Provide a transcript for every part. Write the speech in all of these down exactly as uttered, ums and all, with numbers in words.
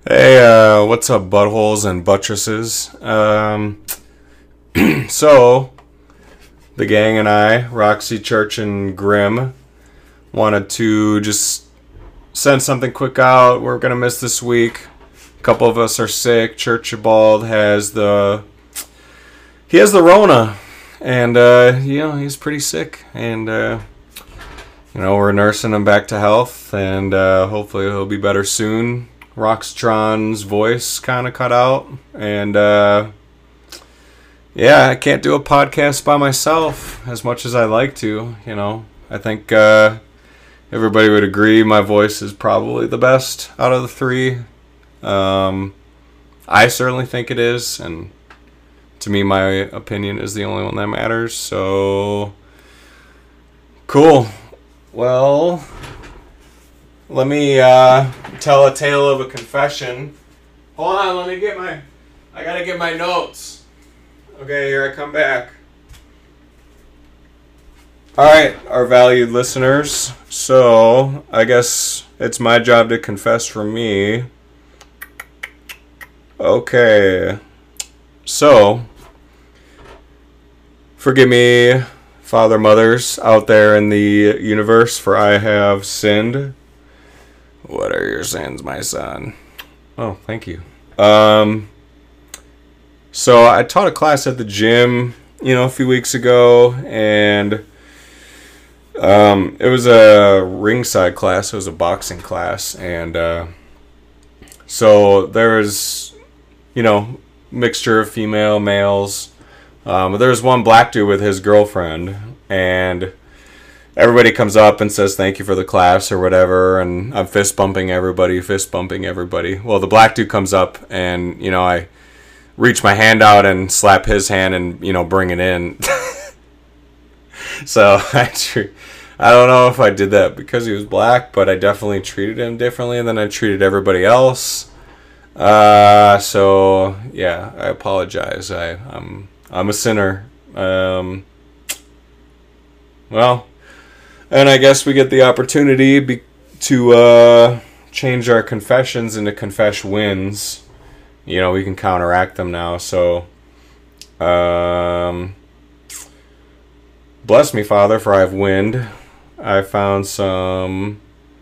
Hey, uh, what's up, buttholes and buttresses? Um, so, the gang and I, Roxy, Church, and Grim, wanted to just send something quick out. We're gonna miss this week. A couple of us are sick. Churchibald has the he has the Rona, and uh, you know he's pretty sick, and uh, you know we're nursing him back to health, and uh, hopefully he'll be better soon. Roxtron's voice kind of cut out, and uh, yeah, I can't do a podcast by myself as much as I like to. You know, I think uh, everybody would agree my voice is probably the best out of the three. Um, I certainly think it is, and to me, my opinion is the only one that matters. So, cool. Well, let me uh, tell a tale of a confession. Hold on, let me get my... I gotta get my notes. Okay, here I come back. Alright, our valued listeners. So, I guess it's my job to confess for me. Okay. So, forgive me, father, mothers out there in the universe, for I have sinned. What are your sins, my son? Oh, thank you. Um, so I taught a class at the gym, you know, a few weeks ago, and um, it was a ringside class. It was a boxing class, and uh, so there was, you know, mixture of female, males. Um, but there was one black dude with his girlfriend, and everybody comes up and says thank you for the class or whatever, and I'm fist bumping everybody, fist bumping everybody. Well, the black dude comes up, and, you know, I reach my hand out and slap his hand and, you know, bring it in. So, I, tre- I don't know if I did that because he was black, but I definitely treated him differently than I treated everybody else. Uh, so, yeah, I apologize. I, I'm, I'm a sinner. Um, well... And I guess we get the opportunity be- to uh, change our confessions into confess wins. You know, we can counteract them now. So, um, bless me, Father, for I have wind. I found some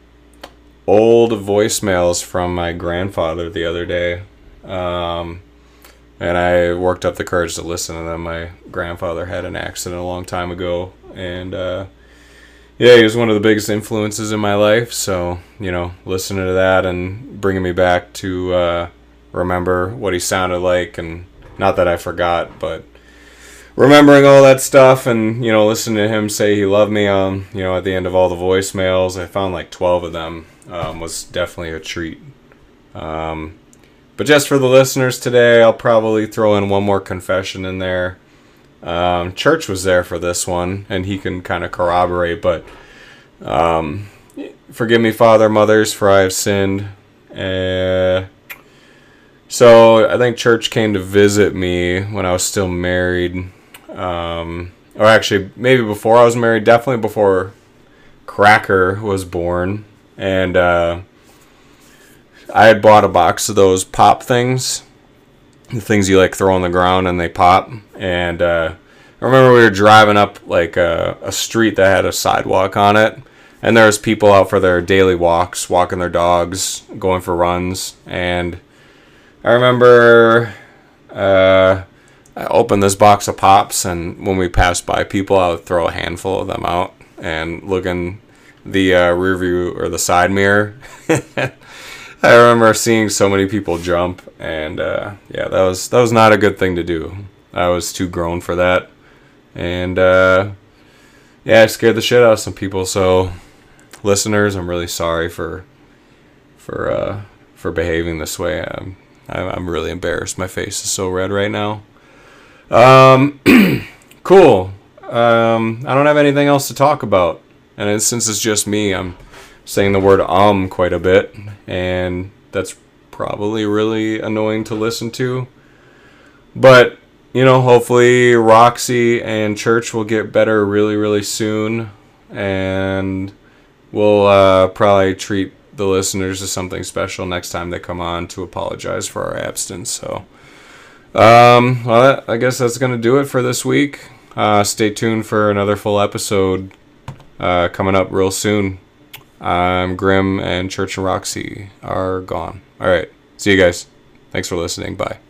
old voicemails from my grandfather the other day. Um, and I worked up the courage to listen to them. My grandfather had an accident a long time ago. And, uh, yeah, he was one of the biggest influences in my life, so, you know, listening to that and bringing me back to uh, remember what he sounded like, and not that I forgot, but remembering all that stuff and, you know, listening to him say he loved me, um, you know, at the end of all the voicemails, I found like twelve of them, um, was definitely a treat. Um, but just for the listeners today, I'll probably throw in one more confession in there. Um, Church was there for this one, and he can kind of corroborate, but um, forgive me, father, mothers, for I have sinned. Uh, so I think Church came to visit me when I was still married, um, or actually maybe before I was married, definitely before Cracker was born, and uh, I had bought a box of those pop things. The things you like throw on the ground and they pop. And uh, I remember we were driving up like a, a street that had a sidewalk on it, and there was people out for their daily walks, walking their dogs, going for runs. And I remember uh, I opened this box of pops, and when we passed by people, I would throw a handful of them out and look in the uh, rear view or the side mirror. I remember seeing so many people jump, and uh, yeah, that was that was not a good thing to do. I was too grown for that, and uh, yeah, I scared the shit out of some people. So, listeners, I'm really sorry for for uh, for behaving this way. I'm I'm really embarrassed. My face is so red right now. Um, cool. Um, I don't have anything else to talk about, and it, since it's just me, I'm saying the word um quite a bit, and that's probably really annoying to listen to. But, you know, hopefully Roxy and Church will get better really, really soon, and we'll uh, probably treat the listeners to something special next time they come on to apologize for our absence. So, um, well, I guess that's going to do it for this week. Uh, stay tuned for another full episode uh, coming up real soon. Um, Grim and Church and Roxy are gone. All right. See you guys. Thanks for listening. Bye.